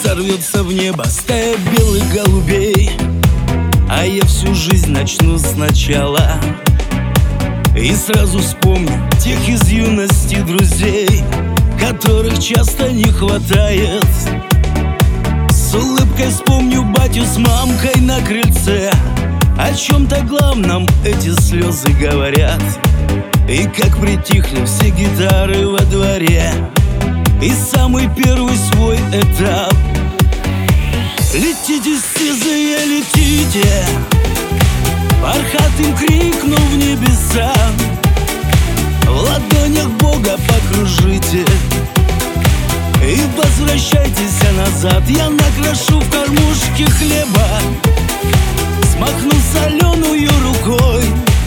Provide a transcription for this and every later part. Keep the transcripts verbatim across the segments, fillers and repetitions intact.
сорвется в небо стая белых голубей, а я всю жизнь начну сначала и сразу вспомню тех из юности друзей, которых часто не хватает. С улыбкой вспомню батю с мамкой на крыльце, о чем-то главном эти слезы говорят. И как притихли все гитары во дворе, и самый первый свой этап. Летите, сизые, летите, бархатым крикну в небеса, в ладонях Бога покружите и возвращайтесь назад. Я накрошу в кормушке хлеба, смахну соленую рукой.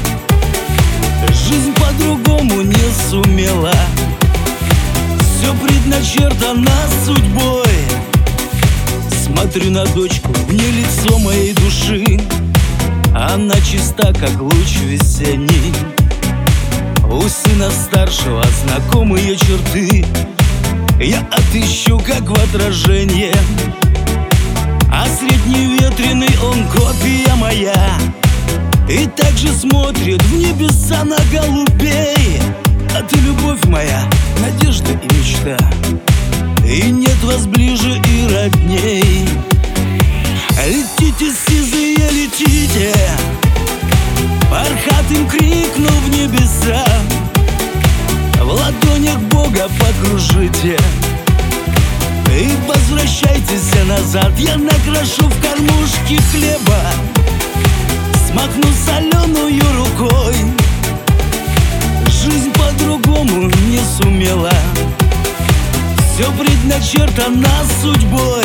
Жизнь по-другому не сумела, все предначертано судьбой. Смотрю на дочку, не лицо моей души, она чиста, как луч весенний. У сына старшего знакомые черты я отыщу, как в отражении, а средний ветреный он копия моя. И также смотрит в небеса на голубей. А ты, любовь моя, надежда и мечта, и нет вас ближе и родней. Летите, сизые, летите, бархатым крикну в небеса, в ладонях Бога покружите и возвращайтесь назад. Я накрошу в кормушке хлеба, смахну соленую рукой. Жизнь по-другому не сумела, все предначертано судьбой.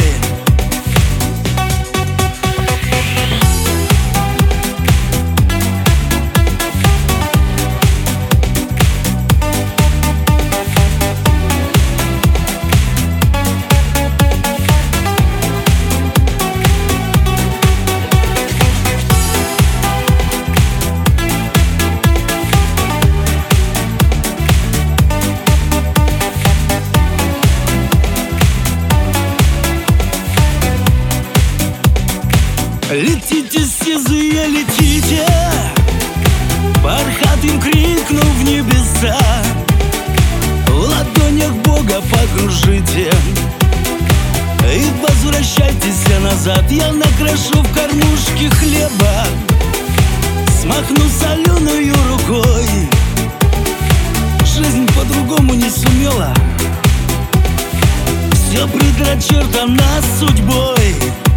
Летите, сизые, летите, бархатым крикну в небеса, в ладонях Бога покружите и возвращайтесь назад. Я накрошу в кормушке хлеба, смахну соленую рукой. Жизнь по-другому не сумела, все предначертано судьбой.